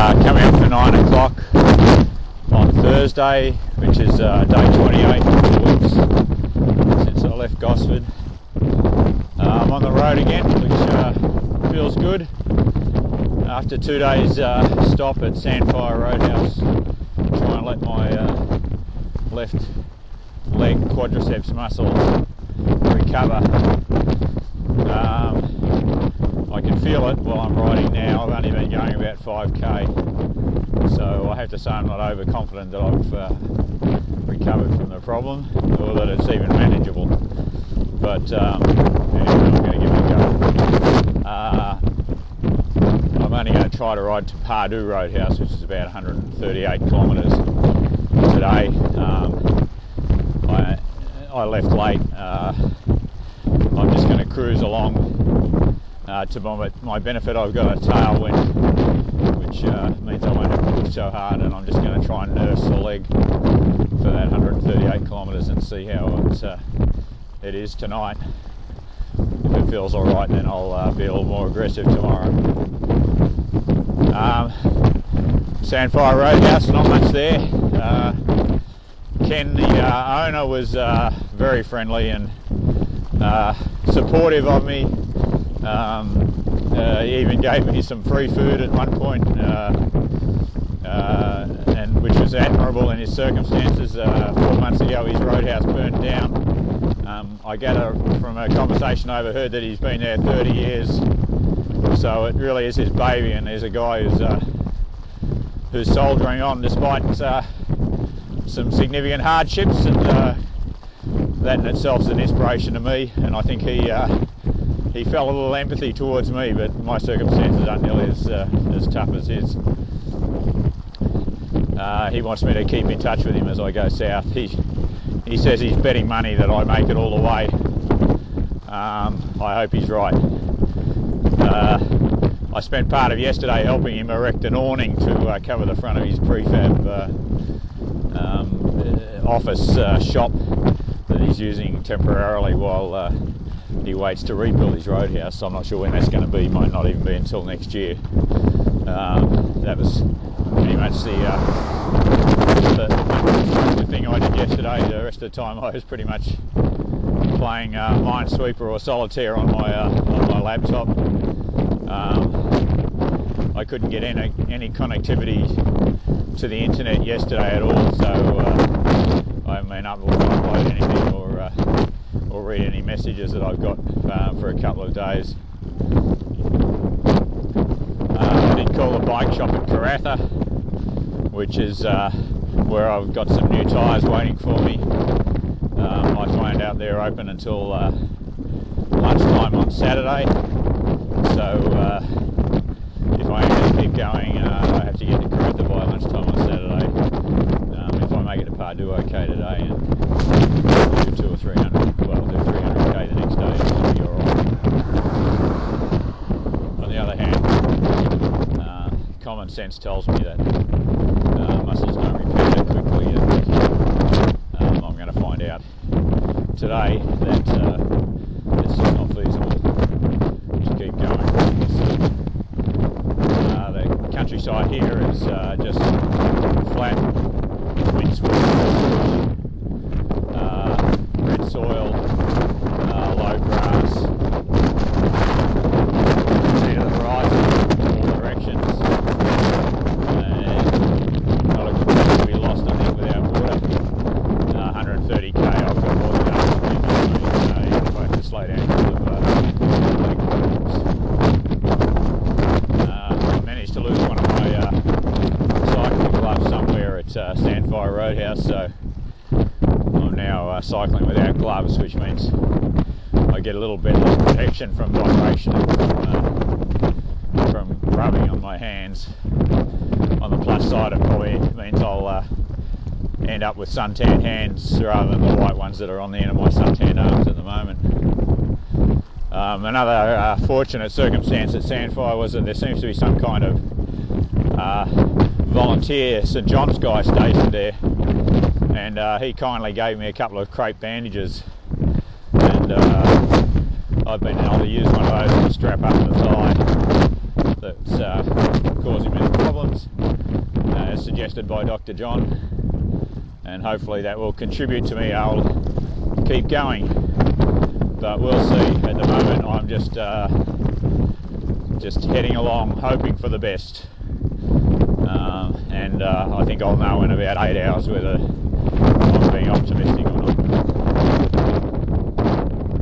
Coming up for 9 o'clock on Thursday, which is day 28 since I left Gosford. I'm on the road again, which feels good. After 2 days stop at Sandfire Roadhouse, trying to let my left leg quadriceps muscle recover. I can feel it while I'm riding now. I've only been going about 5k, so I have to say I'm not overconfident that I've recovered from the problem, or that it's even manageable. But anyway, I'm going to give it a go. I'm only going to try to ride to Pardue Roadhouse, which is about 138 kilometres today. I left late. I'm just going to cruise along. To my benefit, I've got a tailwind, which means I won't have to push so hard, and I'm just going to try and nurse the leg for that 138 kilometres and see how it is tonight. If it feels alright, then I'll be a little more aggressive tomorrow. Sandfire Roadhouse, not much there. Ken, the owner, was very friendly and supportive of me. He even gave me some free food at one point, and which was admirable in his circumstances. 4 months ago his roadhouse burned down. I gather from a conversation I overheard that he's been there 30 years, so it really is his baby, and there's a guy who's soldiering on despite some significant hardships, and that in itself is an inspiration to me. And I think he felt a little empathy towards me, but my circumstances aren't nearly as tough as his. He wants me to keep in touch with him as I go south. He says he's betting money that I make it all the way. I hope he's right. I spent part of yesterday helping him erect an awning to cover the front of his prefab office shop that he's using temporarily while he waits to rebuild his roadhouse. So I'm not sure when that's going to be. Might not even be until next year. That was pretty much the thing I did yesterday. The rest of the time I was pretty much playing Minesweeper or Solitaire on my laptop. I couldn't get any connectivity to the internet yesterday at all, so I haven't been able to upload anything or read any messages that I've got for a couple of days. I did call the bike shop at Karratha, which is where I've got some new tyres waiting for me. I find out they're open until lunchtime on Saturday, so if I am going to keep going, I have to get to Karratha by lunchtime on Saturday. If I make it to Pardue okay today and do 200 or 300, well, do 300k the next day, it should be alright. On the other hand, common sense tells me that muscles don't repair that quickly, and I'm going to find out today that it's just not feasible to keep going. The countryside here is just flat, windswept, red soil, low grass, see to the horizon, all directions, and not a good place to be lost, I think, without water. 130k, I've got more than enough to keep me, if I have to slow down because of leg problems. I managed to lose one of my cycling gloves somewhere at Sandfire Roadhouse, so I'm now cycling without gloves, which means I get a little bit less protection from vibration and from rubbing on my hands. On the plus side, it probably means I'll end up with suntan hands rather than the white ones that are on the end of my suntan arms at the moment. Another fortunate circumstance at Sandfire was that there seems to be some kind of volunteer St John's guy stationed there, and he kindly gave me a couple of crepe bandages, and I've been able to use one of those to strap up the thigh that's causing me problems. suggested by Dr. John, and hopefully that will contribute to me able to keep going. But we'll see. At the moment, I'm just heading along, hoping for the best. And I think I'll know in about 8 hours whether I'm being optimistic or not.